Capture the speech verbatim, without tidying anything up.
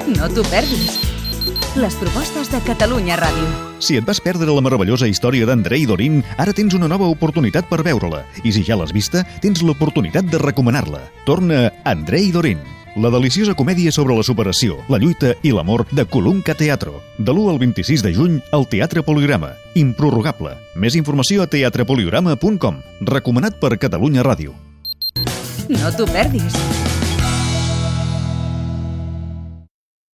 No t'ho perdis. Les propostes de Catalunya Ràdio. Si et vas perdre la meravellosa història d'Andrei Dorin, ara tens una nova oportunitat per veure-la. I si ja l'has vista, tens l'oportunitat de recomanar-la. Torna Andrei Dorin, la deliciosa comèdia sobre la superació, la lluita i l'amor de Columca Teatro. De l'u al vint-i-sis de juny al Teatre Poligrama. Improrrogable. Més informació a teatre poligrama punt com. Recomanat per Catalunya Ràdio. No t'ho perdis.